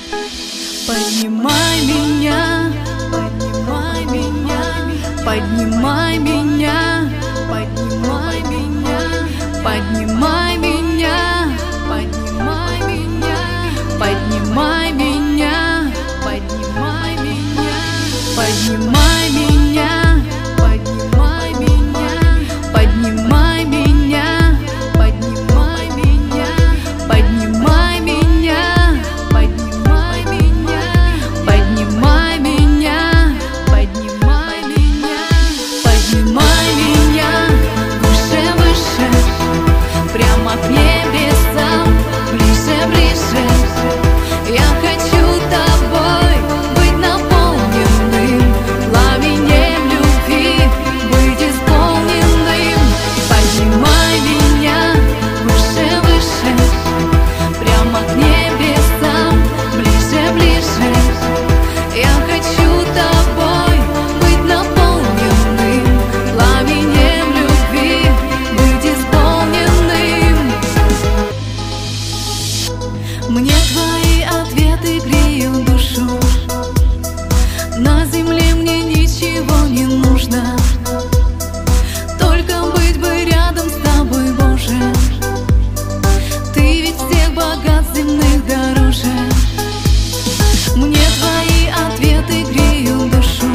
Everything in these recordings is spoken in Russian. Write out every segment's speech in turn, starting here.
Поднимай меня, поднимай меня, поднимай меня, поднимай меня, поднимай меня, поднимай меня, поднимай меня, поднимай меня, поднимай меня, поднимай меня, поднимай меня, поднимай меня, поднимай меня, поднимай меня, поднимай меня, поднимай меня, поднимай меня выше, выше, прямо к небесам, ближе, ближе. Я хочу тобой быть наполненным пламенем любви, быть исполненным. Поднимай меня выше, выше, прямо к небесам, ближе, ближе. Я хочу тобой быть наполненным пламенем любви, быть исполненным. Мне твои ответы греют душу. На земле мне ничего не нужно, только быть бы рядом с тобой, Боже. Ты ведь всех богат земных дороже. Мне твои ответы греют душу.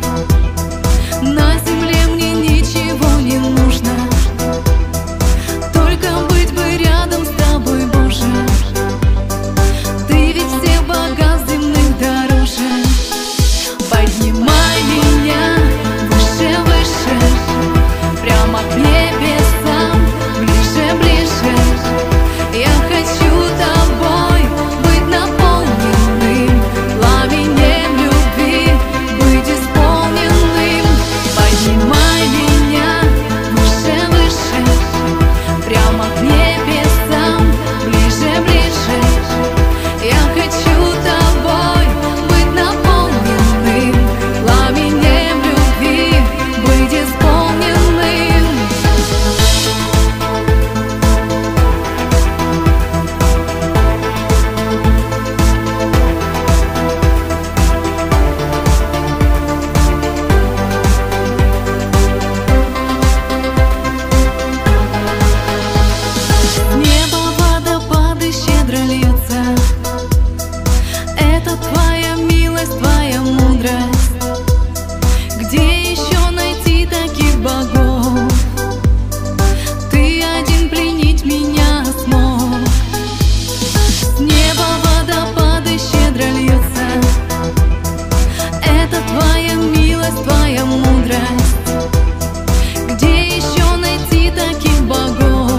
На земле мне ничего не нужно, только быть бы рядом с тобой, Боже. Ты ведь всех богат земных дороже. Поднимай меня выше, выше, прямо к небесам, ближе, ближе. Я хочу тобой быть наполненным пламенем любви, быть исполненным. Поднимай меня выше, выше, прямо к небесам, ближе, ближе. Я хочу тобой быть наполненным пламенем любви, быть исполненным. С неба водопады щедро льются. Это твоя милость, твоя мудрость. Где еще найти таких богов? Ты один пленить меня смог. С неба водопады щедро льются. Это твоя милость, твоя мудрость. Где еще найти таких богов?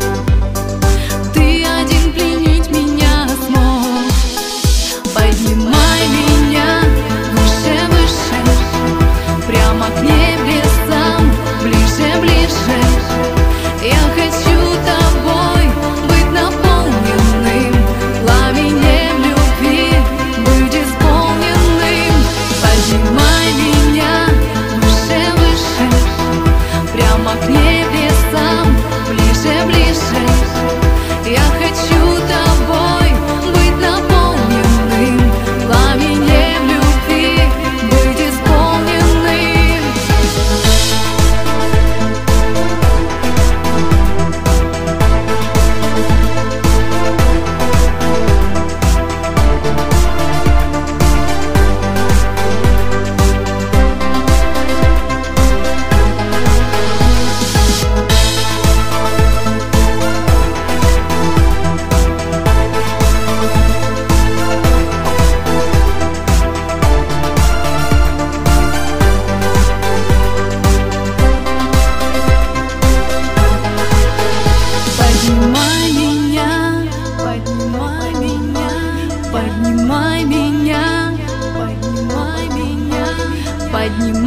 Ты один пленить меня смог. Поднимай меня выше, выше, прямо к небесам, ближе, ближе. Я хочу тобой быть наполненным пламенем любви, быть исполненным. Поднимай меня выше, выше, прямо к небесам, ближе, ближе. Я хочу тобой быть наполненным пламенем любви, быть исполненным. Поднимай меня, поднимай меня, поднимай меня, поднимай меня, поднимай.